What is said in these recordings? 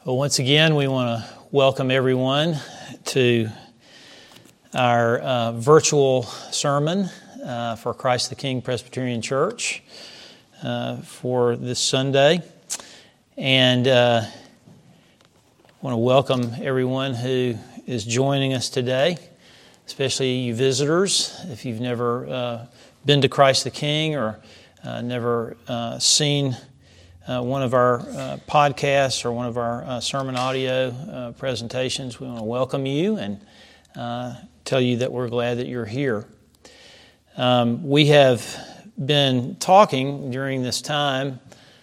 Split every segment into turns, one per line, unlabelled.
Well, once again, we want to welcome everyone to our virtual sermon for Christ the King Presbyterian Church for this Sunday. And I want to welcome everyone who is joining us today, especially you visitors. If you've never been to Christ the King or never seen one of our podcasts or one of our sermon audio presentations, we want to welcome you and tell you that we're glad that you're here. We have been talking during this time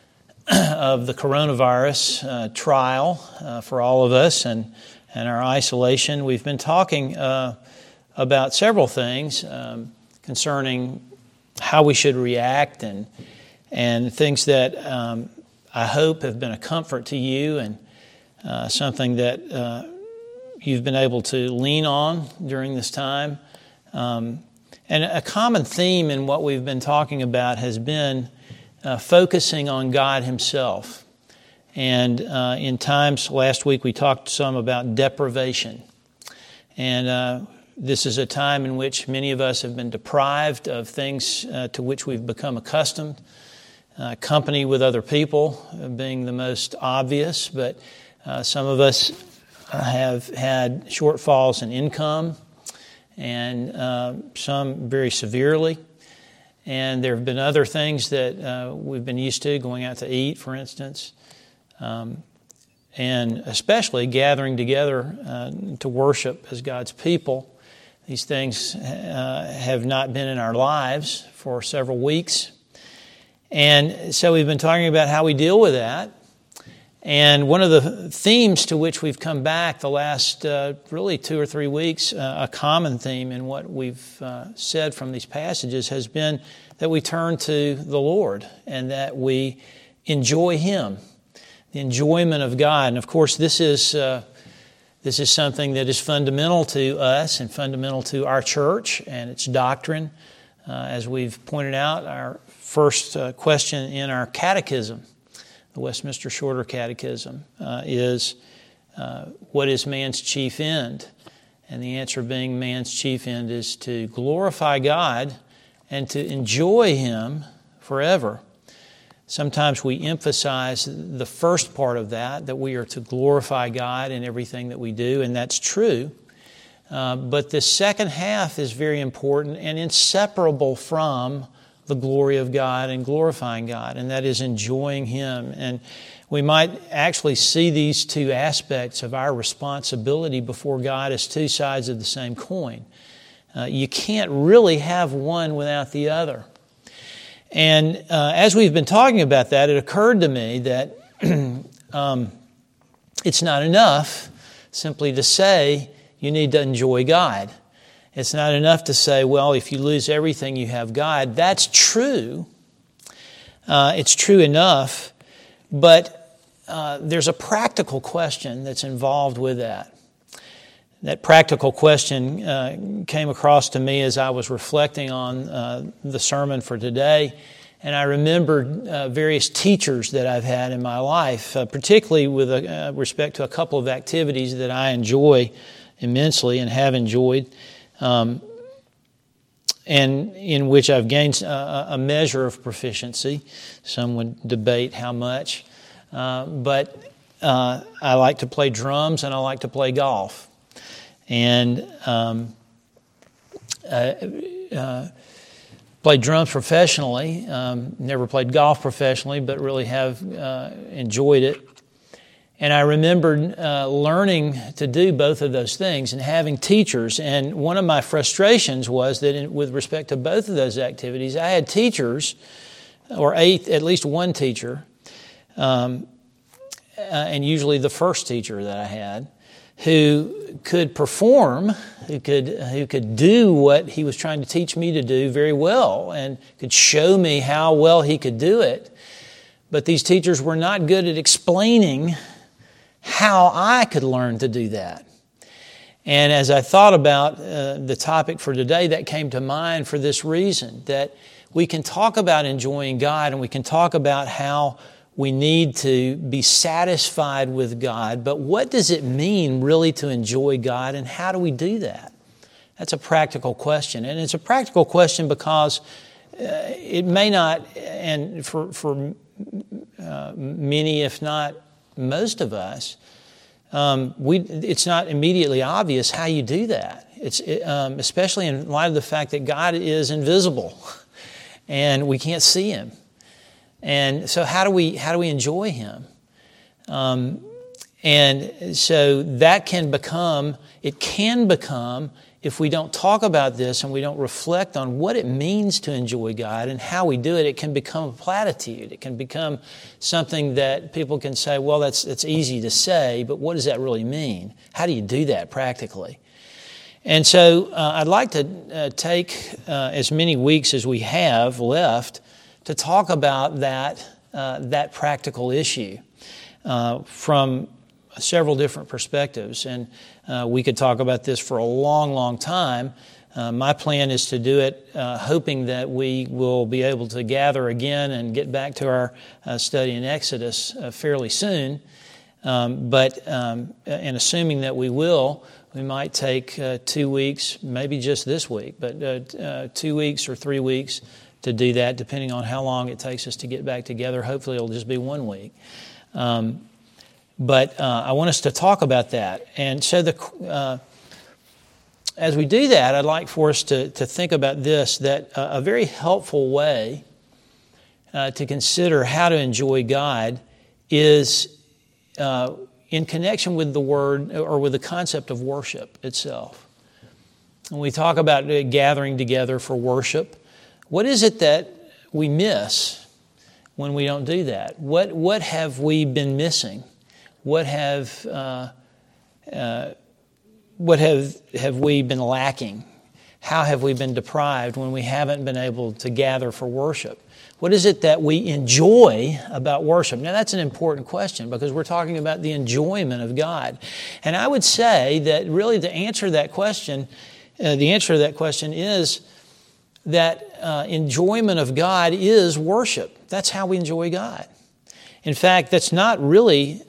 of the coronavirus trial for all of us and our isolation. We've been talking about several things concerning how we should react and things that I hope have been a comfort to you and something that you've been able to lean on during this time. And a common theme in what we've been talking about has been focusing on God Himself. And in times, last week we talked some about deprivation. And this is a time in which many of us have been deprived of things to which we've become accustomed. Company with other people being the most obvious, but some of us have had shortfalls in income, and some very severely. And there have been other things that we've been used to, going out to eat, for instance, and especially gathering together to worship as God's people. These things have not been in our lives for several weeks. And so we've been talking about how we deal with that. And one of the themes to which we've come back the last really 2 or 3 weeks, a common theme in what we've said from these passages has been that we turn to the Lord and that we enjoy Him, the enjoyment of God. And of course, this is something that is fundamental to us and fundamental to our church and its doctrine. As we've pointed out, our first question in our catechism, the Westminster Shorter Catechism, is what is man's chief end? And the answer being man's chief end is to glorify God and to enjoy Him forever. Sometimes we emphasize the first part of that we are to glorify God in everything that we do, and that's true. But the second half is very important and inseparable from the glory of God and glorifying God, and that is enjoying Him. And we might actually see these two aspects of our responsibility before God as two sides of the same coin. You can't really have one without the other. And as we've been talking about that, it occurred to me that it's not enough simply to say you need to enjoy God. It's not enough to say, well, if you lose everything, you have God. That's true. It's true enough. But there's a practical question that's involved with that. That practical question came across to me as I was reflecting on the sermon for today. And I remembered various teachers that I've had in my life, particularly with respect to a couple of activities that I enjoy immensely and have enjoyed. And in which I've gained a measure of proficiency. Some would debate how much. But I like to play drums and I like to play golf. And played drums professionally. Never played golf professionally, but really have enjoyed it. And I remembered learning to do both of those things and having teachers. And one of my frustrations was that with respect to both of those activities, I had teachers, or at least one teacher, and usually the first teacher that I had, who could perform, who could do what he was trying to teach me to do very well and could show me how well he could do it. But these teachers were not good at explaining how I could learn to do that. And as I thought about the topic for today, that came to mind for this reason, that we can talk about enjoying God and we can talk about how We need to be satisfied with God. But what does it mean really to enjoy God, and how do we do that? That's a practical question. And it's a practical question because it may not, and for many, if not most of us, it's not immediately obvious how you do that. Especially in light of the fact that God is invisible and we can't see Him. And so how do we enjoy Him? And so that can become, if we don't talk about this and we don't reflect on what it means to enjoy God and how we do it, it can become a platitude. It can become something that people can say, well, that's easy to say, but what does that really mean? How do you do that practically? And so I'd like to take as many weeks as we have left to talk about that practical issue from several different perspectives. And we could talk about this for a long, long time. My plan is to do it hoping that we will be able to gather again and get back to our study in Exodus fairly soon. But assuming that we will, we might take 2 weeks, maybe just this week, but 2 weeks or 3 weeks to do that, depending on how long it takes us to get back together. Hopefully it'll just be 1 week. But I want us to talk about that. And so as we do that, I'd like for us to think about this, that a very helpful way to consider how to enjoy God is in connection with the word or with the concept of worship itself. When we talk about gathering together for worship, what is it that we miss when we don't do that? What have we been missing? What have we been lacking? How have we been deprived when we haven't been able to gather for worship? What is it that we enjoy about worship? Now, that's an important question because we're talking about the enjoyment of God. And I would say that really to answer that question, the answer to that question is that enjoyment of God is worship. That's how we enjoy God. In fact, that's not really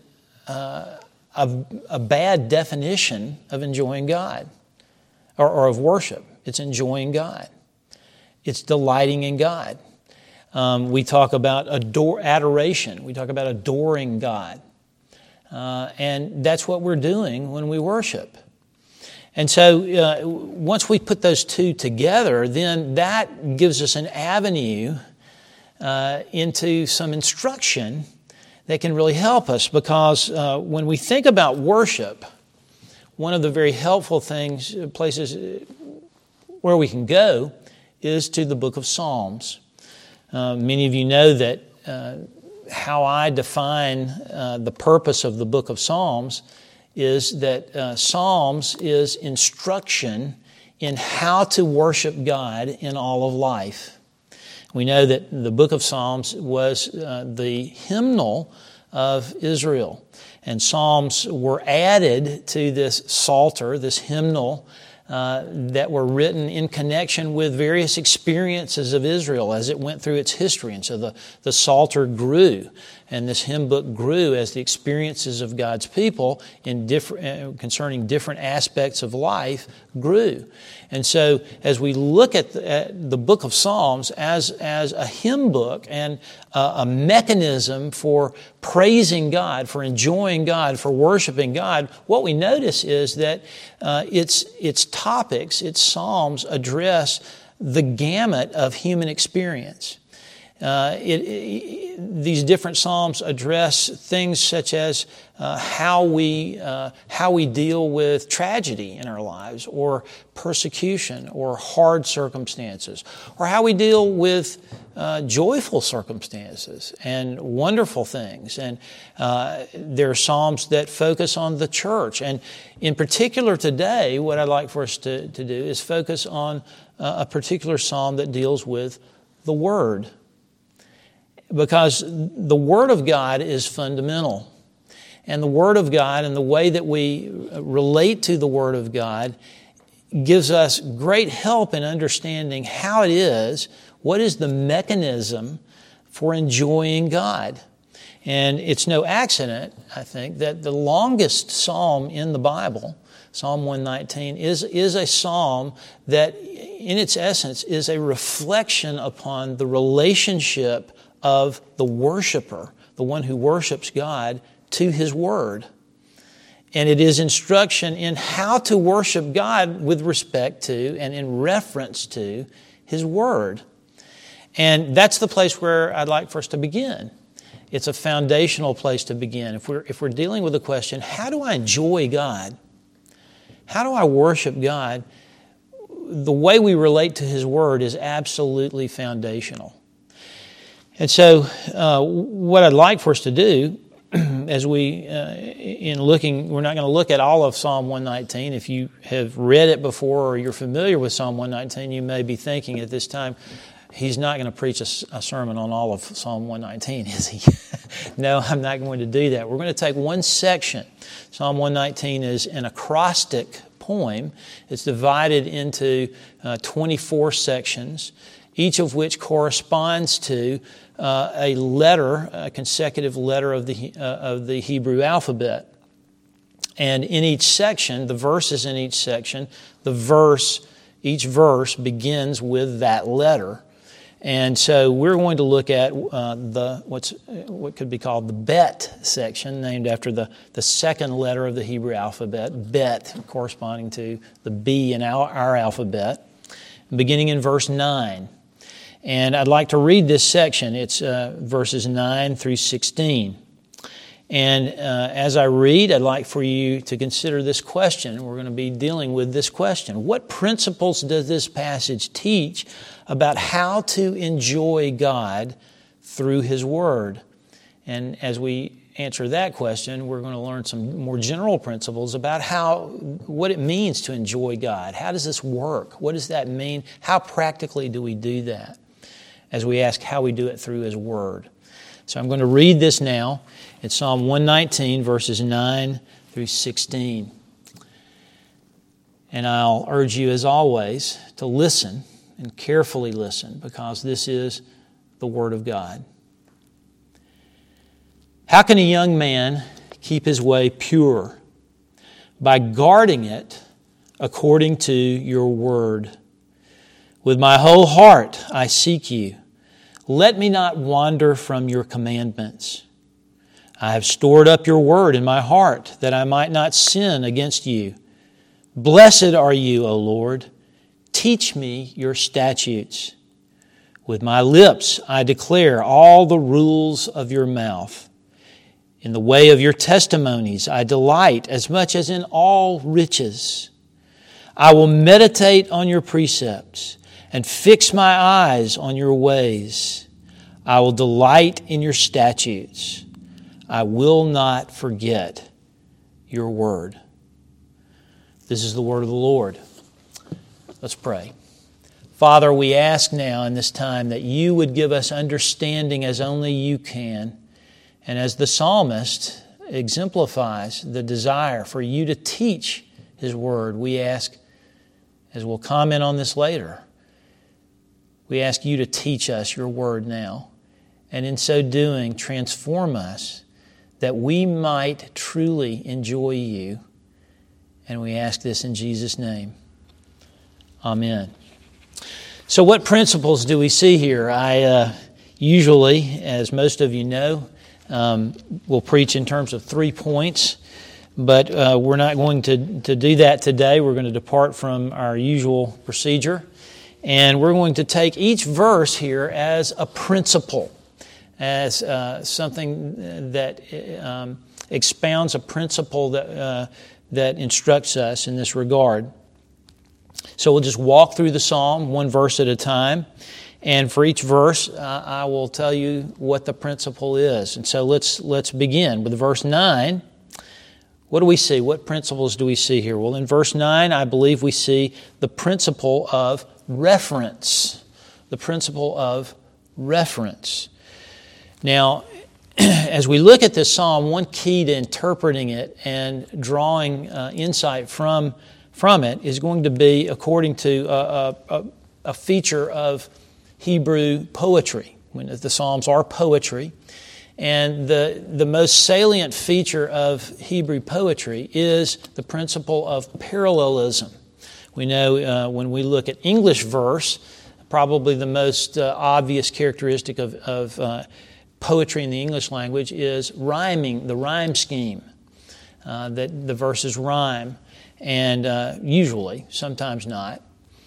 a bad definition of enjoying God or of worship. It's enjoying God. It's delighting in God. We talk about adoration. We talk about adoring God. And that's what we're doing when we worship. And so once we put those two together, then that gives us an avenue into some instruction that can really help us, because when we think about worship, one of the very helpful places where we can go is to the book of Psalms. Many of you know that how I define the purpose of the book of Psalms is that Psalms is instruction in how to worship God in all of life. We know that the book of Psalms was the hymnal of Israel. And Psalms were added to this psalter, this hymnal, that were written in connection with various experiences of Israel as it went through its history. And so the psalter grew, and this hymn book grew as the experiences of God's people in concerning different aspects of life grew. And so as we look at the book of Psalms as a hymn book and a mechanism for praising God, for enjoying God, for worshiping God, what we notice is that its topics, its psalms address the gamut of human experience. These different psalms address things such as how we deal with tragedy in our lives, or persecution, or hard circumstances, or how we deal with joyful circumstances and wonderful things. And there are psalms that focus on the church. And in particular today, what I'd like for us to do is focus on a particular psalm that deals with the Word. Because the Word of God is fundamental. And the Word of God and the way that we relate to the Word of God gives us great help in understanding how it is, what is the mechanism for enjoying God. And it's no accident, I think, that the longest psalm in the Bible, Psalm 119, is a psalm that, in its essence, is a reflection upon the relationship of the worshiper, the one who worships God, to His Word. And it is instruction in how to worship God with respect to and in reference to His Word. And that's the place where I'd like for us to begin. It's a foundational place to begin. If we're dealing with the question, how do I enjoy God? How do I worship God? The way we relate to His Word is absolutely foundational. And so what I'd like for us to do, as we're not going to look at all of Psalm 119. If you have read it before or you're familiar with Psalm 119, you may be thinking at this time, he's not going to preach a sermon on all of Psalm 119, is he? No, I'm not going to do that. We're going to take one section. Psalm 119 is an acrostic poem. It's divided into 24 sections, each of which corresponds to a letter, a consecutive letter of the Hebrew alphabet. And in each section, the verses in each section, each verse begins with that letter. And so we're going to look at what could be called the Bet section, named after the second letter of the Hebrew alphabet, Bet, corresponding to the B in our alphabet, beginning in verse 9. And I'd like to read this section. It's verses 9 through 16. And as I read, I'd like for you to consider this question. We're going to be dealing with this question. What principles does this passage teach about how to enjoy God through His Word? And as we answer that question, we're going to learn some more general principles about what it means to enjoy God. How does this work? What does that mean? How practically do we do that? As we ask how we do it through His Word. So I'm going to read this now. It's Psalm 119, verses 9 through 16. And I'll urge you, as always, to listen and carefully listen, because this is the Word of God. How can a young man keep his way pure? By guarding it according to your word. With my whole heart I seek you. Let me not wander from your commandments. I have stored up your word in my heart, that I might not sin against you. Blessed are you, O Lord. Teach me your statutes. With my lips I declare all the rules of your mouth. In the way of your testimonies I delight as much as in all riches. I will meditate on your precepts and fix my eyes on your ways. I will delight in your statutes. I will not forget your word. This is the word of the Lord. Let's pray. Father, we ask now in this time that you would give us understanding as only you can. And as the psalmist exemplifies the desire for you to teach his word, we ask, as we'll comment on this later, we ask you to teach us your word now, and in so doing, transform us that we might truly enjoy you. And we ask this in Jesus' name. Amen. So what principles do we see here? I usually, as most of you know, will preach in terms of 3 points, but we're not going to do that today. We're going to depart from our usual procedure. And we're going to take each verse here as a principle, as something that expounds a principle that instructs us in this regard. So we'll just walk through the psalm one verse at a time. And for each verse, I will tell you what the principle is. And so let's begin with verse 9. What do we see? What principles do we see here? Well, in verse 9, I believe we see the principle of reference. The principle of reference. Now, as we look at this psalm, one key to interpreting it and drawing insight from it is going to be according to a feature of Hebrew poetry. When the Psalms are poetry, And the most salient feature of Hebrew poetry is the principle of parallelism. We know when we look at English verse, probably the most obvious characteristic of poetry in the English language is rhyming, the rhyme scheme, that the verses rhyme, and usually, sometimes not.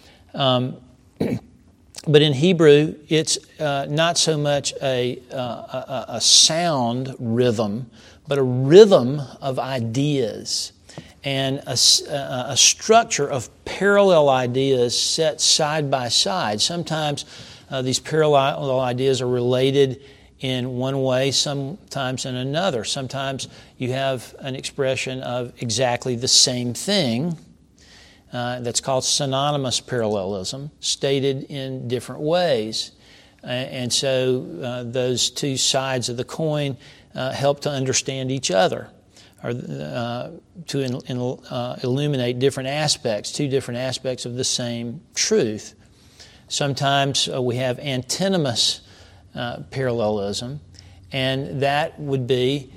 But in Hebrew, it's not so much a sound rhythm, but a rhythm of ideas and a structure of parallel ideas set side by side. Sometimes these parallel ideas are related in one way, sometimes in another. Sometimes you have an expression of exactly the same thing. That's called synonymous parallelism, stated in different ways. And so those two sides of the coin help to understand each other, or to illuminate different aspects, two different aspects of the same truth. Sometimes we have antinomous parallelism, and that would be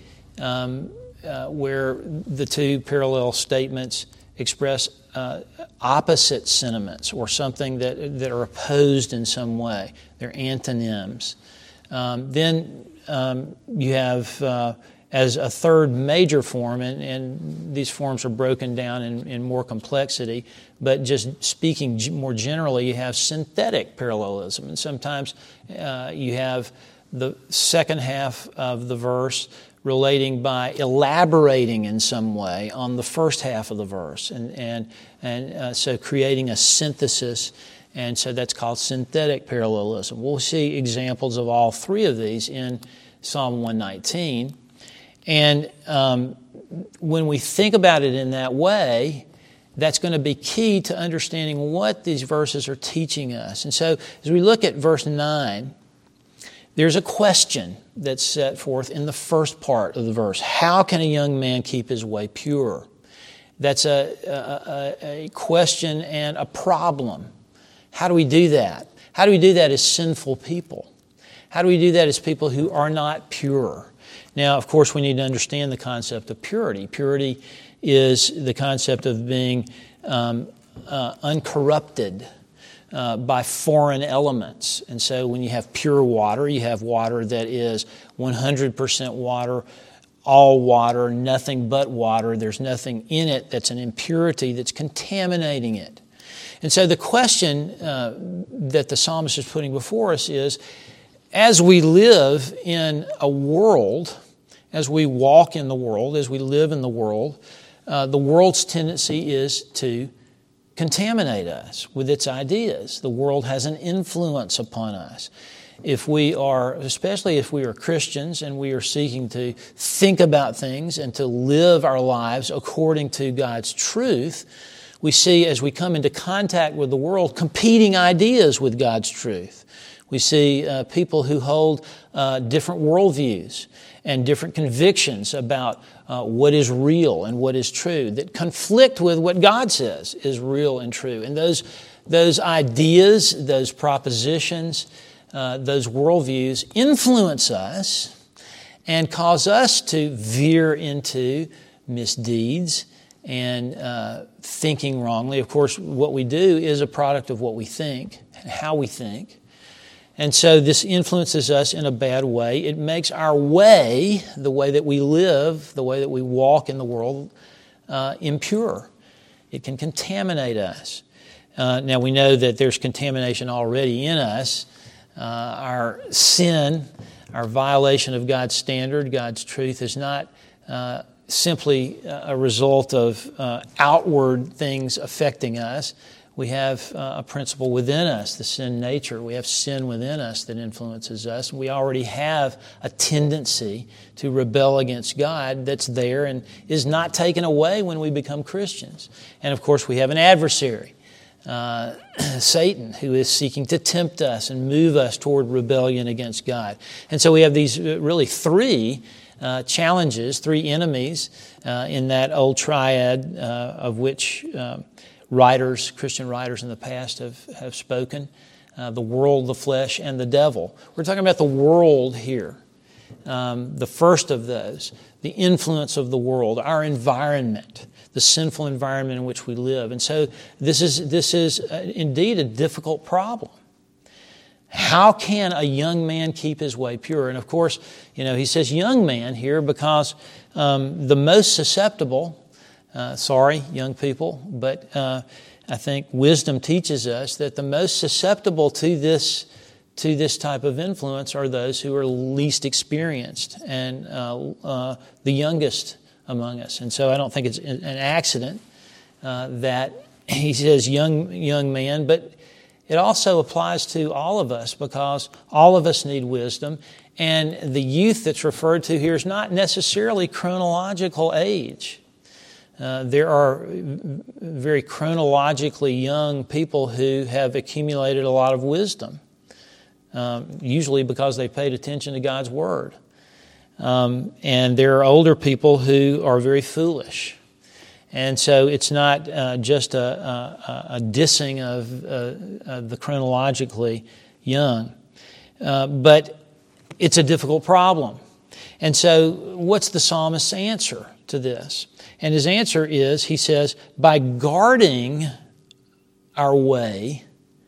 where the two parallel statements express opposite sentiments, or something that are opposed in some way. They're antonyms. Then you have, as a third major form, and these forms are broken down in more complexity, but just speaking more generally, you have synthetic parallelism. And sometimes you have the second half of the verse relating by elaborating in some way on the first half of the verse, and so creating a synthesis, and so that's called synthetic parallelism. We'll see examples of all three of these in Psalm 119, and when we think about it in that way, that's going to be key to understanding what these verses are teaching us. And so as we look at verse 9, there's a question that's set forth in the first part of the verse. How can a young man keep his way pure? That's a question and a problem. How do we do that? How do we do that as sinful people? How do we do that as people who are not pure? Now, of course, we need to understand the concept of purity. Purity is the concept of being uncorrupted by foreign elements. And so when you have pure water, you have water that is 100% water, all water, nothing but water. There's nothing in it that's an impurity that's contaminating it. And so the question that the psalmist is putting before us is, as we live in a world, as we walk in the world, as we live in the world's tendency is to contaminate us with its ideas. The world has an influence upon us. Especially if we are Christians and we are seeking to think about things and to live our lives according to God's truth, we see, as we come into contact with the world, competing ideas with God's truth. We see people who hold different worldviews and different convictions about what is real and what is true, that conflict with what God says is real and true. And those ideas, those propositions, those worldviews influence us and cause us to veer into misdeeds and thinking wrongly. Of course, what we do is a product of what we think and how we think. And so this influences us in a bad way. It makes our way, the way that we live, the way that we walk in the world, impure. It can contaminate us. Now we know that there's contamination already in us. Our sin, our violation of God's standard, God's truth, is not simply a result of outward things affecting us. We have a principle within us, the sin nature. We have sin within us that influences us. We already have a tendency to rebel against God that's there and is not taken away when we become Christians. And of course, we have an adversary, Satan, who is seeking to tempt us and move us toward rebellion against God. And so we have these really three challenges, three enemies in that old triad of which Christian writers in the past have spoken. The world, the flesh, and the devil. We're talking about the world here. The first of those, the influence of the world, our environment, the sinful environment in which we live. And so this is indeed a difficult problem. How can a young man keep his way pure? And of course, he says young man here because the most susceptible, sorry, young people, but I think wisdom teaches us that the most susceptible to this type of influence are those who are least experienced and the youngest among us. And so I don't think it's an accident that he says young man, but it also applies to all of us because all of us need wisdom. And the youth that's referred to here is not necessarily chronological age. There are very chronologically young people who have accumulated a lot of wisdom, usually because they paid attention to God's Word. And there are older people who are very foolish. And so it's not just a dissing of the chronologically young, but it's a difficult problem. And so what's the psalmist's answer to this? And his answer is, he says, by guarding our way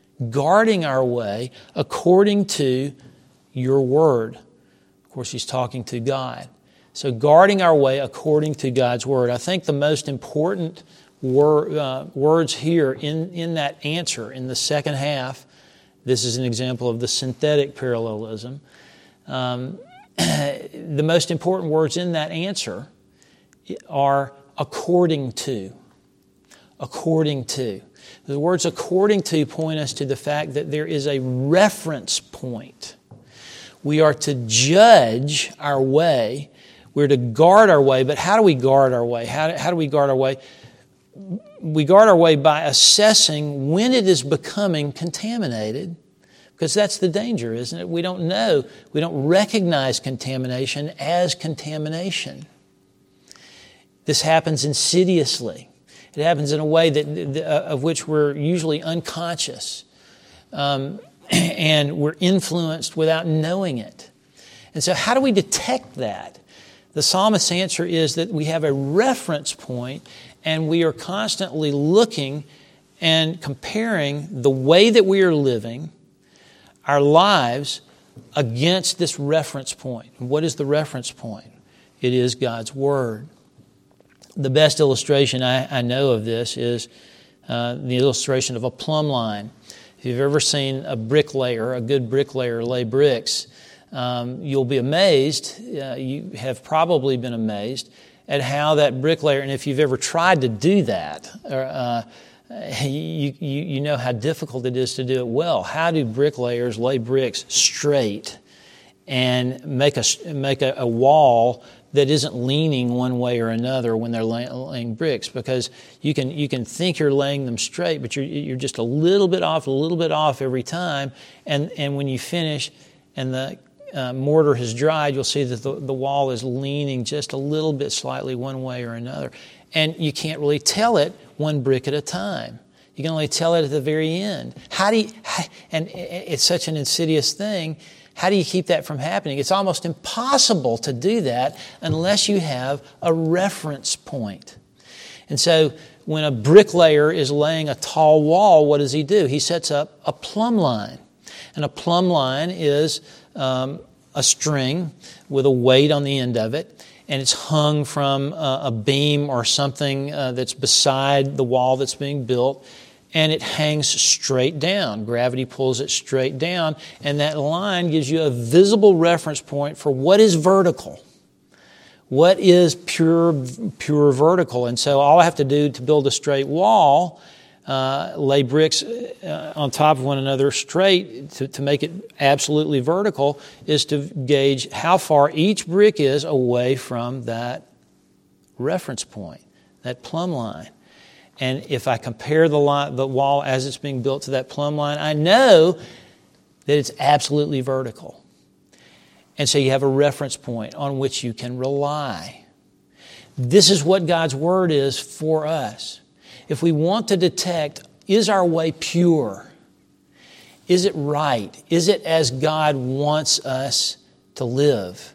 according to your word. Of course, he's talking to God. So guarding our way according to God's Word. I think the most important words here in that answer, in the second half, this is an example of the synthetic parallelism. The most important words in that answer are according to. According to. The words according to point us to the fact that there is a reference point. We are to judge our way. We're to guard our way, but how do we guard our way? How do we guard our way? We guard our way by assessing when it is becoming contaminated, because that's the danger, isn't it? We don't know. We don't recognize contamination as contamination. This happens insidiously. It happens in a way of which we're usually unconscious, and we're influenced without knowing it. And so how do we detect that? The psalmist's answer is that we have a reference point and we are constantly looking and comparing the way that we are living, our lives, against this reference point. And what is the reference point? It is God's Word. The best illustration I know of this is the illustration of a plumb line. If you've ever seen a good bricklayer lay bricks, you'll be amazed, you have probably been amazed, at how that bricklayer, and if you've ever tried to do that, you know how difficult it is to do it well. How do bricklayers lay bricks straight and make a wall that isn't leaning one way or another when they're laying bricks? Because you can think you're laying them straight, but you're just a little bit off every time, and when you finish and the mortar has dried, you'll see that the wall is leaning just a little bit slightly one way or another. And you can't really tell it one brick at a time. You can only tell it at the very end. And it's such an insidious thing. How do you keep that from happening? It's almost impossible to do that unless you have a reference point. And so when a bricklayer is laying a tall wall, what does he do? He sets up a plumb line. And a plumb line is a string with a weight on the end of it, and it's hung from a beam or something that's beside the wall that's being built, and it hangs straight down. Gravity pulls it straight down, and that line gives you a visible reference point for what is vertical. What is pure vertical? And so all I have to do to build a straight wall, lay bricks on top of one another straight to make it absolutely vertical, is to gauge how far each brick is away from that reference point, that plumb line. And if I compare the wall as it's being built to that plumb line, I know that it's absolutely vertical. And so you have a reference point on which you can rely. This is what God's Word is for us. If we want to detect, is our way pure? Is it right? Is it as God wants us to live?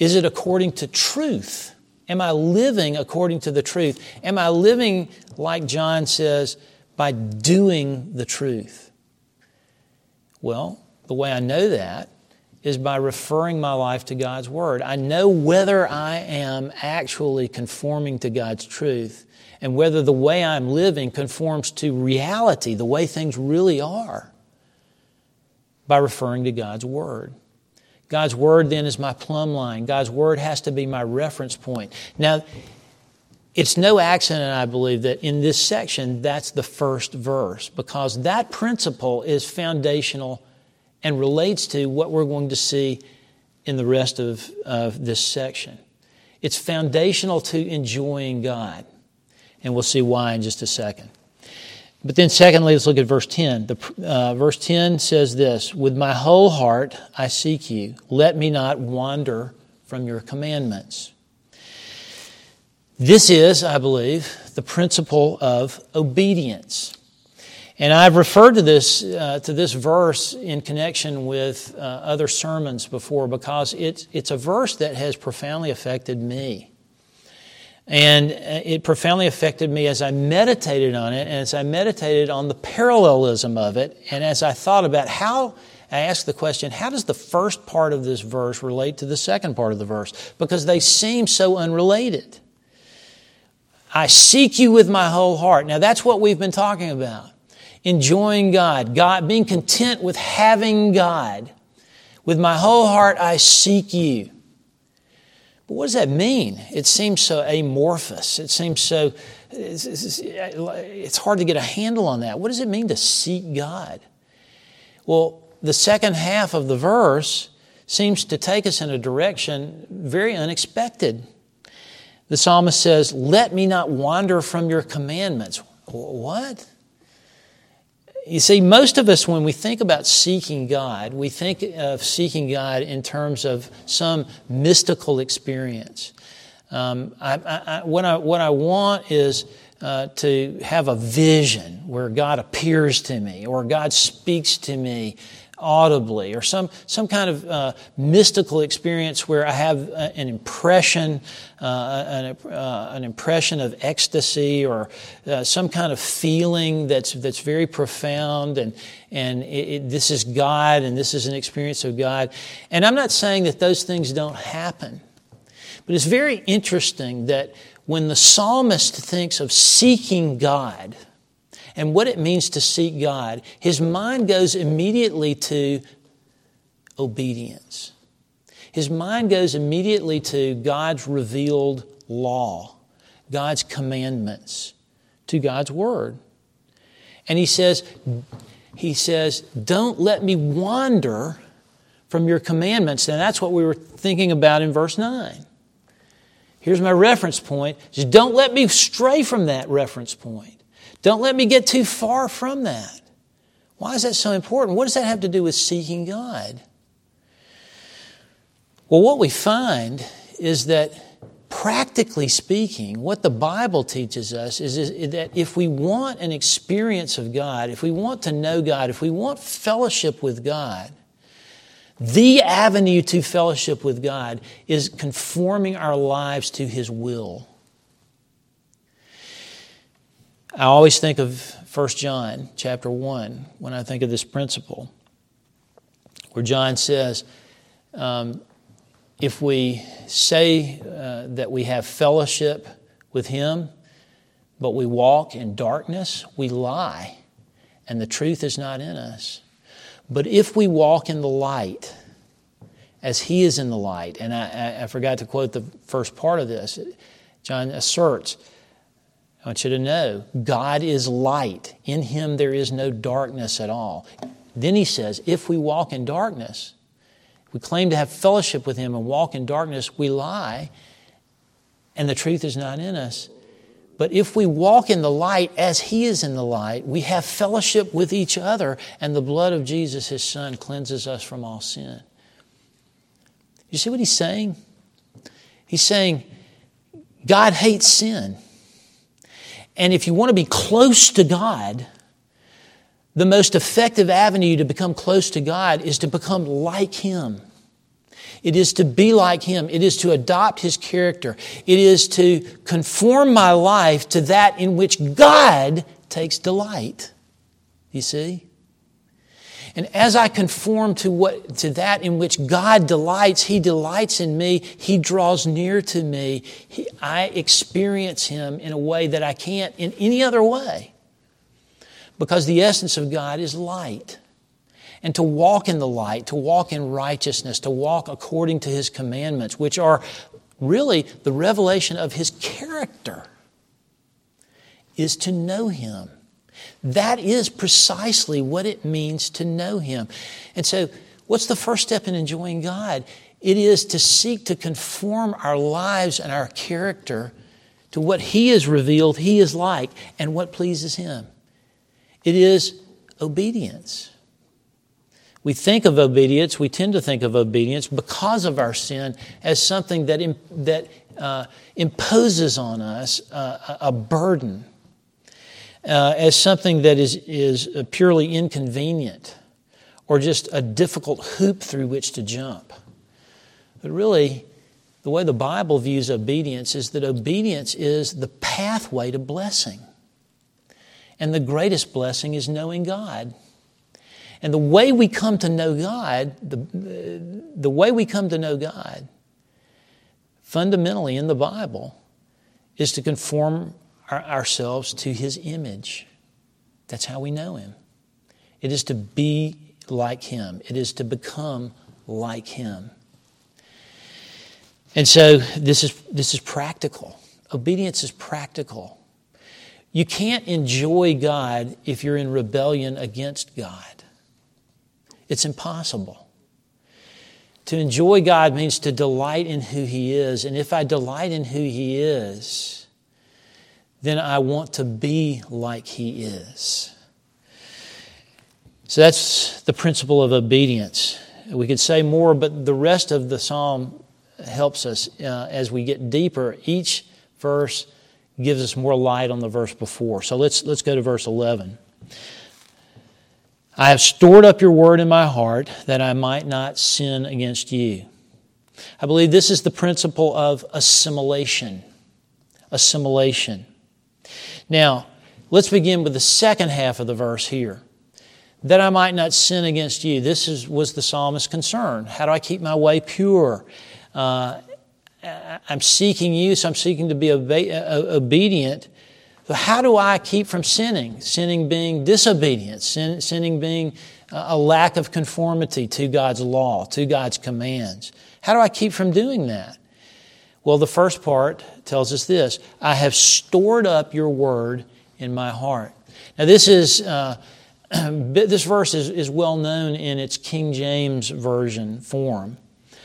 Is it according to truth? Am I living according to the truth? Am I living, like John says, by doing the truth? Well, the way I know that is by referring my life to God's Word. I know whether I am actually conforming to God's truth and whether the way I'm living conforms to reality, the way things really are, by referring to God's Word. God's Word then is my plumb line. God's Word has to be my reference point. Now, it's no accident, I believe, that in this section, that's the first verse, because that principle is foundational and relates to what we're going to see in the rest of this section. It's foundational to enjoying God, and we'll see why in just a second. But then secondly, let's look at verse 10. Verse 10 says this, "With my whole heart I seek you. Let me not wander from your commandments." This is, I believe, the principle of obedience. And I've referred to this verse in connection with other sermons before because it's a verse that has profoundly affected me. And it profoundly affected me as I meditated on it and as I meditated on the parallelism of it and as I thought about I asked the question, how does the first part of this verse relate to the second part of the verse? Because they seem so unrelated. I seek you with my whole heart. Now that's what we've been talking about. Enjoying God, being content with having God. With my whole heart I seek you. But what does that mean? It seems so amorphous. It seems so, it's hard to get a handle on that. What does it mean to seek God? Well, the second half of the verse seems to take us in a direction very unexpected. The psalmist says, "Let me not wander from your commandments." What? You see, most of us, when we think about seeking God, we think of seeking God in terms of some mystical experience. What I want is to have a vision where God appears to me or God speaks to me audibly, or some kind of mystical experience where I have an impression of ecstasy, or some kind of feeling that's very profound, and this is God, and this is an experience of God. And I'm not saying that those things don't happen, but it's very interesting that when the psalmist thinks of seeking God and what it means to seek God, his mind goes immediately to obedience. His mind goes immediately to God's revealed law, God's commandments, to God's Word. And he says, "Don't let me wander from your commandments." Now that's what we were thinking about in verse 9. Here's my reference point. Just don't let me stray from that reference point. Don't let me get too far from that. Why is that so important? What does that have to do with seeking God? Well, what we find is that, practically speaking, what the Bible teaches us is that if we want an experience of God, if we want to know God, if we want fellowship with God, the avenue to fellowship with God is conforming our lives to His will. I always think of 1 John chapter 1 when I think of this principle, where John says, if we say that we have fellowship with Him, but we walk in darkness, we lie, and the truth is not in us. But if we walk in the light, as He is in the light, and I forgot to quote the first part of this, John asserts, I want you to know, God is light. In Him there is no darkness at all. Then he says, if we walk in darkness, we claim to have fellowship with Him and walk in darkness, we lie, and the truth is not in us. But if we walk in the light as He is in the light, we have fellowship with each other, and the blood of Jesus, His Son, cleanses us from all sin. You see what he's saying? He's saying God hates sin. And if you want to be close to God, the most effective avenue to become close to God is to become like Him. It is to be like Him. It is to adopt His character. It is to conform my life to that in which God takes delight. You see? And as I conform to that in which God delights, He delights in me, He draws near to me. I experience Him in a way that I can't in any other way. Because the essence of God is light. And to walk in the light, to walk in righteousness, to walk according to His commandments, which are really the revelation of His character, is to know Him. That is precisely what it means to know Him. And so, what's the first step in enjoying God? It is to seek to conform our lives and our character to what He has revealed He is like and what pleases Him. It is obedience. We think of obedience, we tend to think of obedience because of our sin as something that imposes on us a burden, as something that is purely inconvenient or just a difficult hoop through which to jump. But really, the way the Bible views obedience is that obedience is the pathway to blessing. And the greatest blessing is knowing God. And the way we come to know God, the way we come to know God, fundamentally in the Bible, is to conform ourselves to His image. That's how we know Him. It is to be like Him. It is to become like Him. And so this is practical. Obedience is practical. You can't enjoy God if you're in rebellion against God. It's impossible. To enjoy God means to delight in who He is. And if I delight in who He is, then I want to be like He is. So that's the principle of obedience. We could say more, but the rest of the psalm helps us as we get deeper. Each verse gives us more light on the verse before. So let's go to verse 11. I have stored up your word in my heart that I might not sin against you. I believe this is the principle of assimilation. Assimilation. Now, let's begin with the second half of the verse here. That I might not sin against you. This was the psalmist's concern. How do I keep my way pure? I'm seeking you, so I'm seeking to be obedient. So how do I keep from sinning? Sinning being disobedience. Sinning being a lack of conformity to God's law, to God's commands. How do I keep from doing that? Well, the first part tells us this. I have stored up your word in my heart. Now this verse is well known in its King James Version form.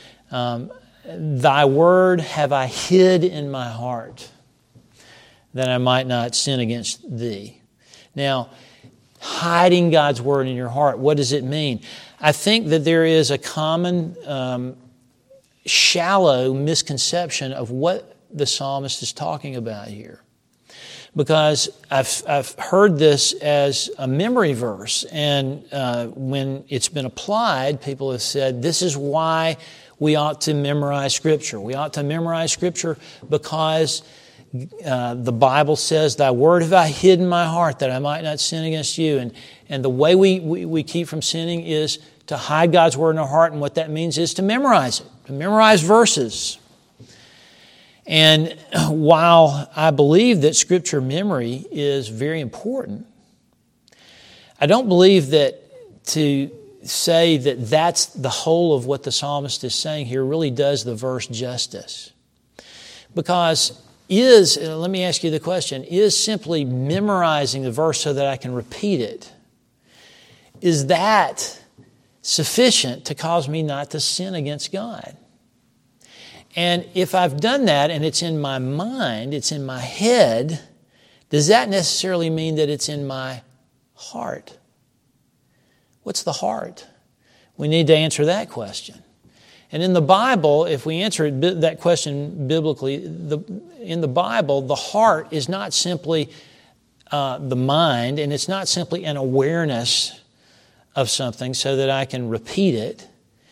Thy word have I hid in my heart, that I might not sin against thee. Now, hiding God's word in your heart, what does it mean? I think that there is a common shallow misconception of what the psalmist is talking about here. Because I've heard this as a memory verse, and when it's been applied, people have said, this is why we ought to memorize Scripture. We ought to memorize Scripture because the Bible says, thy word have I hid in my heart that I might not sin against you. And the way we keep from sinning is to hide God's word in our heart, and what that means is to memorize it, to memorize verses. And while I believe that Scripture memory is very important, I don't believe that to say that that's the whole of what the psalmist is saying here really does the verse justice. Because let me ask you the question, is simply memorizing the verse so that I can repeat it, is that sufficient to cause me not to sin against God? And if I've done that and it's in my mind, it's in my head, does that necessarily mean that it's in my heart? What's the heart? We need to answer that question. And in the Bible, if we answer that question biblically, in the Bible, the heart is not simply the mind, and it's not simply an awareness of something so that I can repeat it.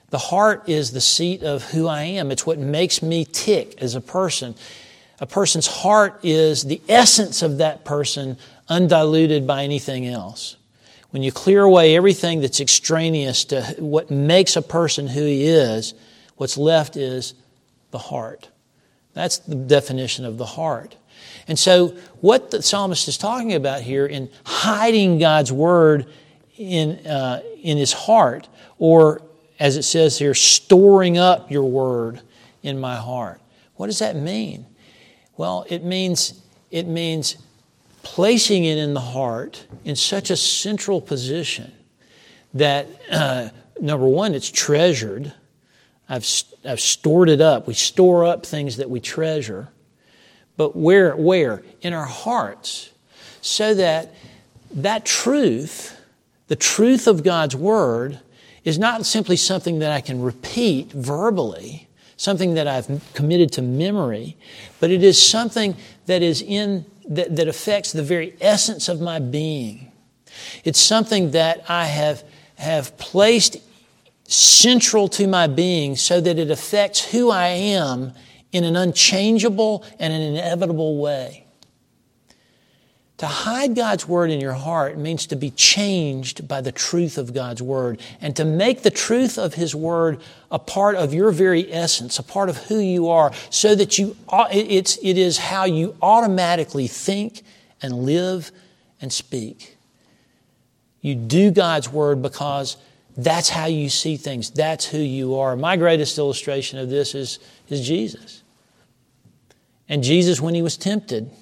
The heart is the seat of who I am. It's what makes me tick as a person. A person's heart is the essence of that person, undiluted by anything else. When you clear away everything that's extraneous to what makes a person who he is, what's left is the heart. That's the definition of the heart. And so what the psalmist is talking about here in hiding God's word in his heart, or as it says here, storing up your word in my heart. What does that mean? Well, it means placing it in the heart in such a central position that, number one, it's treasured. I've stored it up. We store up things that we treasure. But where? In our hearts. So that truth, the truth of God's word, is not simply something that I can repeat verbally, something that I've committed to memory, but it is something that is that affects the very essence of my being. It's something that I have placed central to my being so that it affects who I am in an unchangeable and an inevitable way. To hide God's word in your heart means to be changed by the truth of God's word, and to make the truth of his word a part of your very essence, a part of who you are, so that it is how you automatically think and live and speak. You do God's word because that's how you see things. That's who you are. My greatest illustration of this is Jesus. And Jesus, when he was tempted,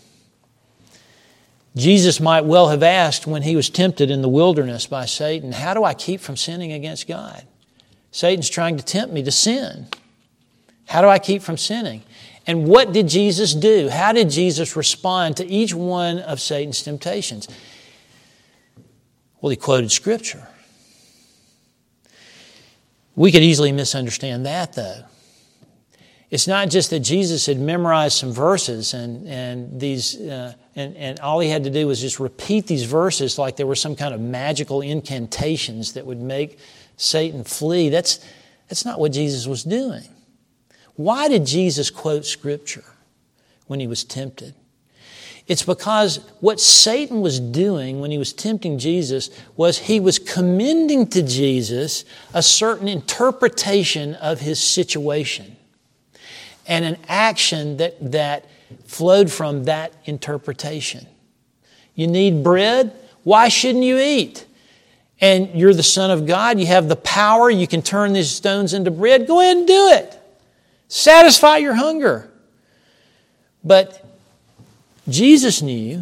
Jesus might well have asked when he was tempted in the wilderness by Satan, how do I keep from sinning against God? Satan's trying to tempt me to sin. How do I keep from sinning? And what did Jesus do? How did Jesus respond to each one of Satan's temptations? Well, he quoted Scripture. We could easily misunderstand that, though. It's not just that Jesus had memorized some verses and all he had to do was just repeat these verses like there were some kind of magical incantations that would make Satan flee. That's not what Jesus was doing. Why did Jesus quote Scripture when he was tempted? It's because what Satan was doing when he was tempting Jesus was he was commending to Jesus a certain interpretation of his situation and an action that flowed from that interpretation. You need bread? Why shouldn't you eat? And you're the Son of God. You have the power. You can turn these stones into bread. Go ahead and do it. Satisfy your hunger. But Jesus knew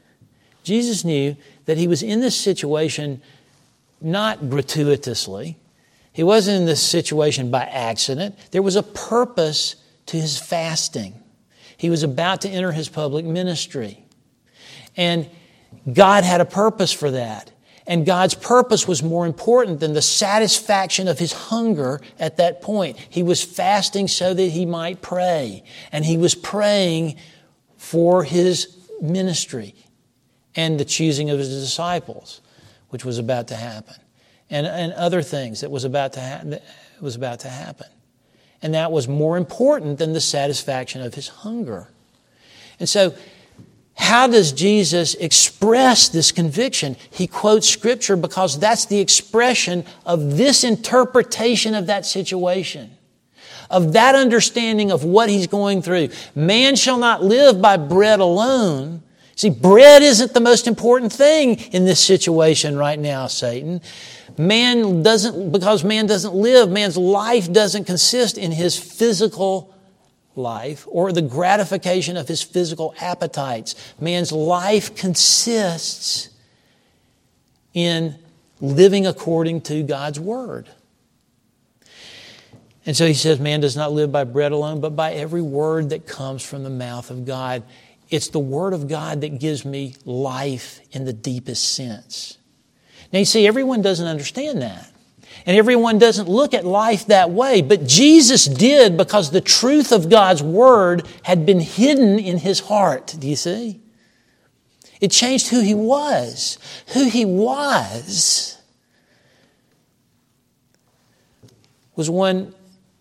that he was in this situation not gratuitously. He wasn't in this situation by accident. There was a purpose to his fasting. He was about to enter his public ministry. And God had a purpose for that. And God's purpose was more important than the satisfaction of his hunger at that point. He was fasting so that he might pray. And he was praying for his ministry and the choosing of his disciples, which was about to happen. And other things that was about to happen. And that was more important than the satisfaction of his hunger. And so, how does Jesus express this conviction? He quotes Scripture because that's the expression of this interpretation of that situation, of that understanding of what he's going through. Man shall not live by bread alone. See, bread isn't the most important thing in this situation right now, Satan. Because man doesn't live, man's life doesn't consist in his physical life or the gratification of his physical appetites. Man's life consists in living according to God's Word. And so he says, man does not live by bread alone, but by every word that comes from the mouth of God. It's the Word of God that gives me life in the deepest sense. Now you see, everyone doesn't understand that. And everyone doesn't look at life that way. But Jesus did because the truth of God's Word had been hidden in his heart. Do you see? It changed who he was. Who he was was one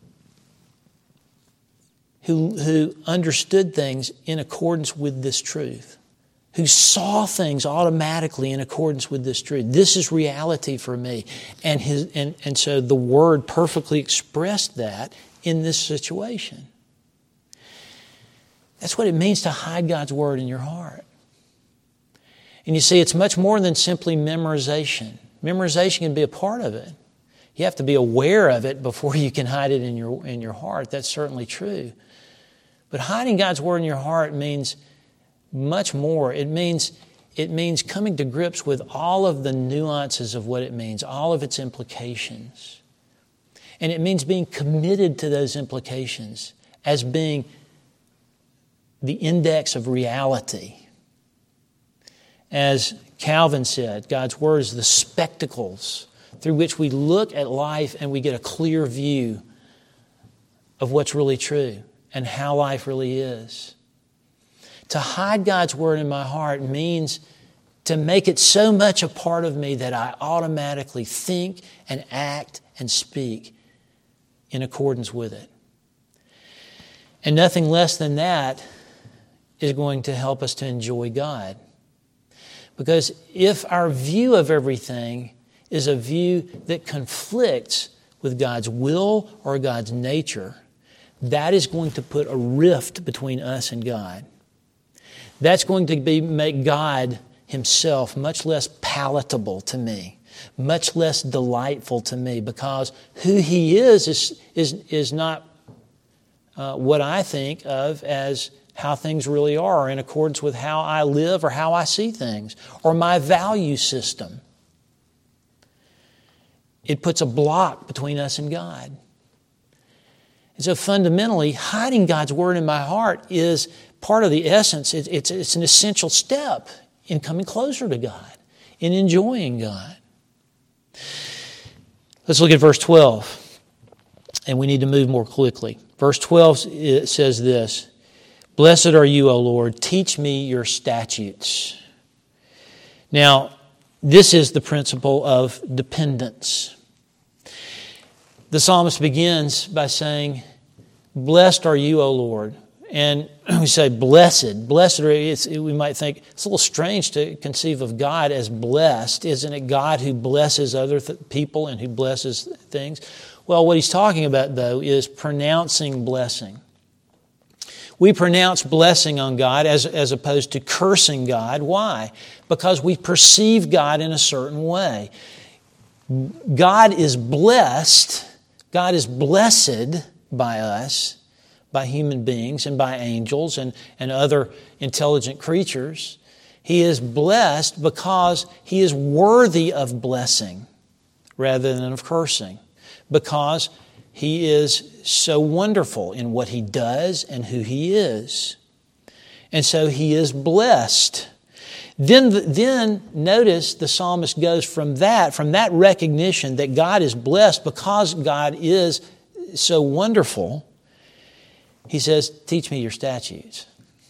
who understood things in accordance with this truth, who saw things automatically in accordance with this truth. This is reality for me. And so the Word perfectly expressed that in this situation. That's what it means to hide God's Word in your heart. And you see, it's much more than simply memorization. Memorization can be a part of it. You have to be aware of it before you can hide it in your heart. That's certainly true. But hiding God's Word in your heart means much more. It means coming to grips with all of the nuances of what it means, all of its implications. And it means being committed to those implications as being the index of reality. As Calvin said, God's Word is the spectacles through which we look at life and we get a clear view of what's really true and how life really is. To hide God's Word in my heart means to make it so much a part of me that I automatically think and act and speak in accordance with it. And nothing less than that is going to help us to enjoy God. Because if our view of everything is a view that conflicts with God's will or God's nature, that is going to put a rift between us and God. That's going to make God Himself much less palatable to me, much less delightful to me, because who He is not what I think of as how things really are in accordance with how I live or how I see things or my value system. It puts a block between us and God. And so fundamentally, hiding God's Word in my heart is part of the essence. It's an essential step in coming closer to God, in enjoying God. Let's look at verse 12. And we need to move more quickly. Verse 12 it says this, "Blessed are you, O Lord, teach me your statutes." Now, this is the principle of dependence. The psalmist begins by saying, "Blessed are you, O Lord." And we say blessed. Blessed, we might think it's a little strange to conceive of God as blessed. Isn't it God who blesses other people and who blesses things? Well, what he's talking about, though, is pronouncing blessing. We pronounce blessing on God as opposed to cursing God. Why? Because we perceive God in a certain way. God is blessed. God is blessed by us, by human beings and by angels and other intelligent creatures. He is blessed because He is worthy of blessing rather than of cursing, because He is so wonderful in what He does and who He is. And so He is blessed. Then notice the psalmist goes from that recognition that God is blessed because God is so wonderful. He says, "Teach me your statutes."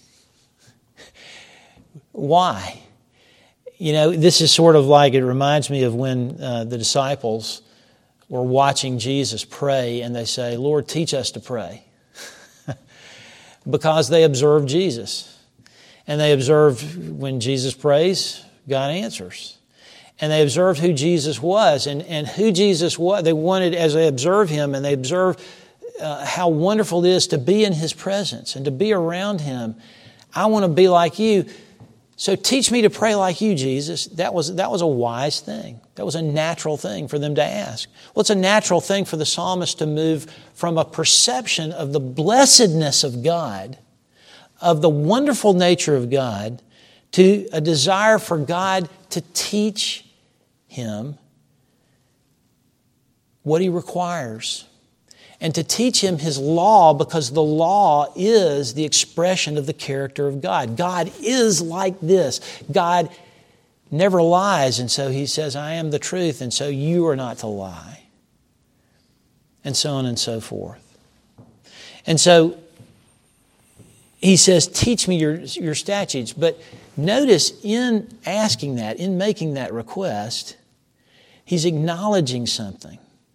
Why? You know, this is sort of like, it reminds me of when the disciples were watching Jesus pray and they say, "Lord, teach us to pray." Because they observed Jesus. And they observed when Jesus prays, God answers. And they observed who Jesus was and who Jesus was. They wanted, as they observed Him and they observed how wonderful it is to be in His presence and to be around Him. I want to be like you. So teach me to pray like you, Jesus. That was a wise thing. That was a natural thing for them to ask. Well, it's a natural thing for the psalmist to move from a perception of the blessedness of God, of the wonderful nature of God, to a desire for God to teach him what He requires. And to teach him His law, because the law is the expression of the character of God. God is like this. God never lies, and so He says, "I am the truth, and so you are not to lie." And so on and so forth. And so He says, "Teach me your statutes." But notice in asking that, in making that request, He's acknowledging something.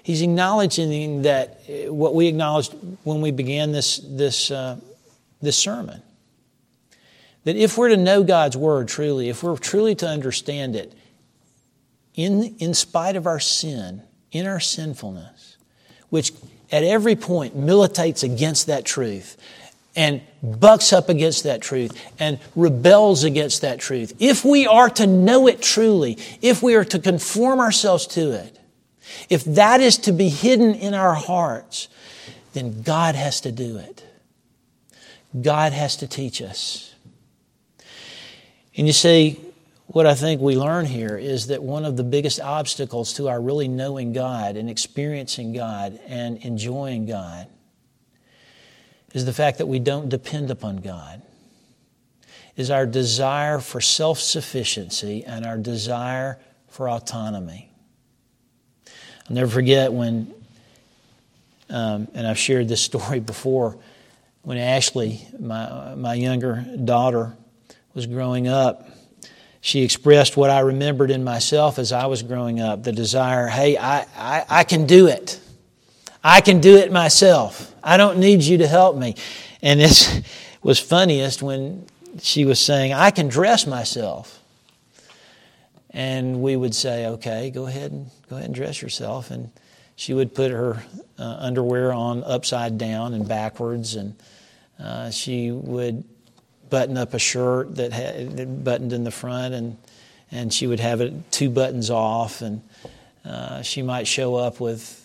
He's acknowledging that what we acknowledged when we began this sermon. That if we're to know God's Word truly, if we're truly to understand it, in spite of our sin, in our sinfulness, which at every point militates against that truth and bucks up against that truth and rebels against that truth, if we are to know it truly, if we are to conform ourselves to it, if that is to be hidden in our hearts, then God has to do it. God has to teach us. And you see, what I think we learn here is that one of the biggest obstacles to our really knowing God and experiencing God and enjoying God is the fact that we don't depend upon God, is our desire for self-sufficiency and our desire for autonomy. I'll never forget when, and I've shared this story before, when Ashley, my younger daughter, was growing up, she expressed what I remembered in myself as I was growing up, the desire, hey, I can do it. I can do it myself. I don't need you to help me. And this was funniest when she was saying, I can dress myself. And we would say, okay, go ahead and dress yourself. And she would put her underwear on upside down and backwards, and she would button up a shirt that had buttoned in the front, and she would have it 2 buttons off, and she might show up with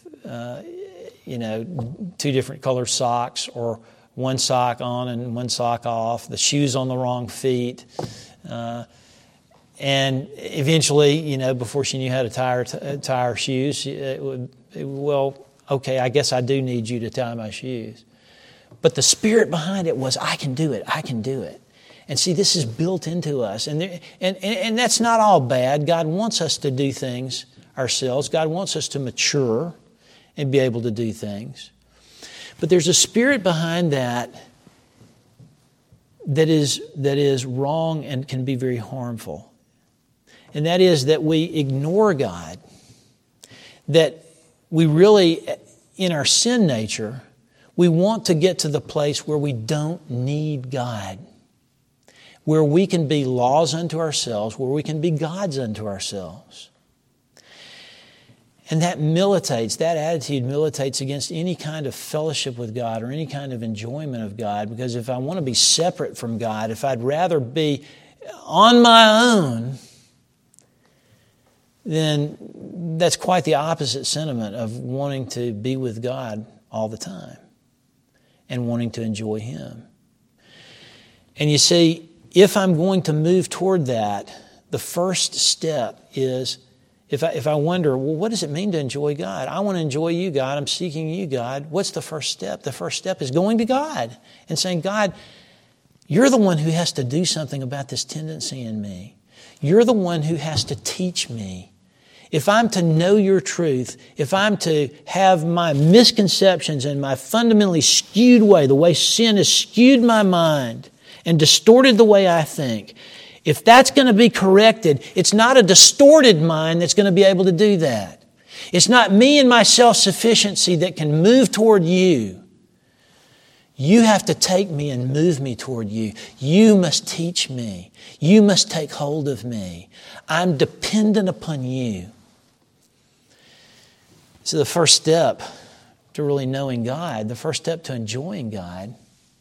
2 different color socks, or 1 sock on and 1 sock off, the shoes on the wrong feet. And eventually, before she knew how to tie her shoes, okay, I guess I do need you to tie my shoes. But the spirit behind it was, I can do it, I can do it. And see, this is built into us. And that's not all bad. God wants us to do things ourselves. God wants us to mature and be able to do things. But there's a spirit behind that is wrong and can be very harmful. And that is that we ignore God. That we really, in our sin nature, we want to get to the place where we don't need God, where we can be laws unto ourselves, where we can be gods unto ourselves. And that attitude militates against any kind of fellowship with God or any kind of enjoyment of God, because if I want to be separate from God, if I'd rather be on my own, then that's quite the opposite sentiment of wanting to be with God all the time and wanting to enjoy Him. And you see, if I'm going to move toward that, the first step is, if I wonder, well, what does it mean to enjoy God? I want to enjoy you, God. I'm seeking you, God. What's the first step? The first step is going to God and saying, God, you're the one who has to do something about this tendency in me. You're the one who has to teach me. If I'm to know your truth, if I'm to have my misconceptions and my fundamentally skewed way, the way sin has skewed my mind and distorted the way I think, if that's going to be corrected, it's not a distorted mind that's going to be able to do that. It's not me and my self-sufficiency that can move toward you. You have to take me and move me toward you. You must teach me. You must take hold of me. I'm dependent upon you. So the first step to really knowing God, the first step to enjoying God,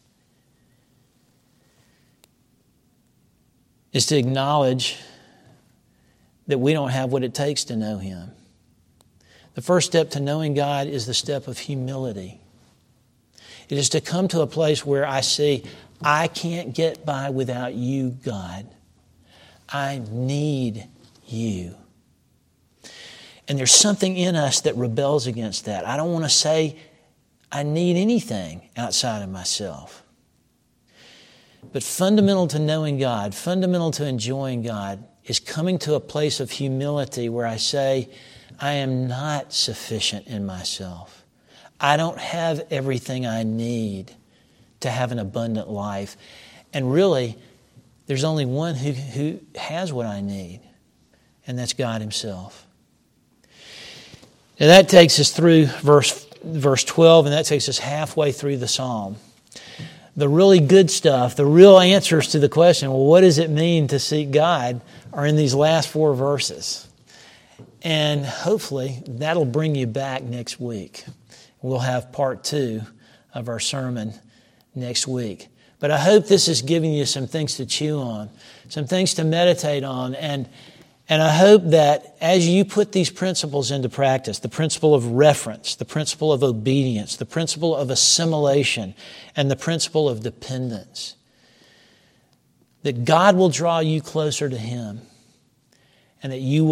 is to acknowledge that we don't have what it takes to know Him. The first step to knowing God is the step of humility. It is to come to a place where I see, I can't get by without you, God. I need you. And there's something in us that rebels against that. I don't want to say I need anything outside of myself. But fundamental to knowing God, fundamental to enjoying God, is coming to a place of humility where I say, I am not sufficient in myself. I don't have everything I need to have an abundant life. And really, there's only one who has what I need, and that's God Himself. And that takes us through verse 12, and that takes us halfway through the psalm. The really good stuff, the real answers to the question, well, what does it mean to seek God, are in these last 4 verses. And hopefully that'll bring you back next week. We'll have part 2 of our sermon next week. But I hope this is giving you some things to chew on, some things to meditate on, and I hope that as you put these principles into practice, the principle of reference, the principle of obedience, the principle of assimilation, and the principle of dependence, that God will draw you closer to Him, and that you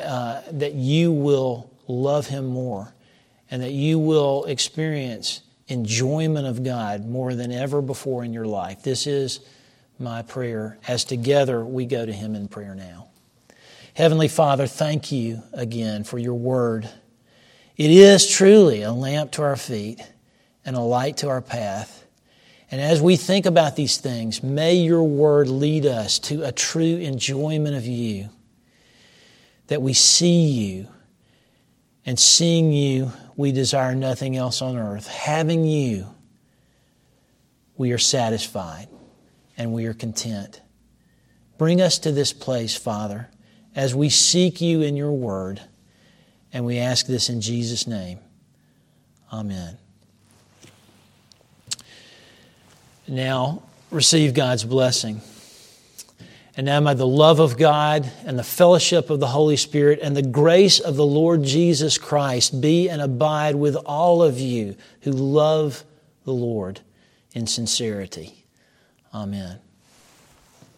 will love Him more, and that you will experience enjoyment of God more than ever before in your life. This is my prayer as together we go to Him in prayer now. Heavenly Father, thank you again for your word. It is truly a lamp to our feet and a light to our path. And as we think about these things, may your word lead us to a true enjoyment of you, that we see you, and seeing you, we desire nothing else on earth. Having you, we are satisfied and we are content. Bring us to this place, Father, as we seek you in your word, and we ask this in Jesus' name. Amen. Now, receive God's blessing. And now may the love of God and the fellowship of the Holy Spirit and the grace of the Lord Jesus Christ be and abide with all of you who love the Lord in sincerity. Amen.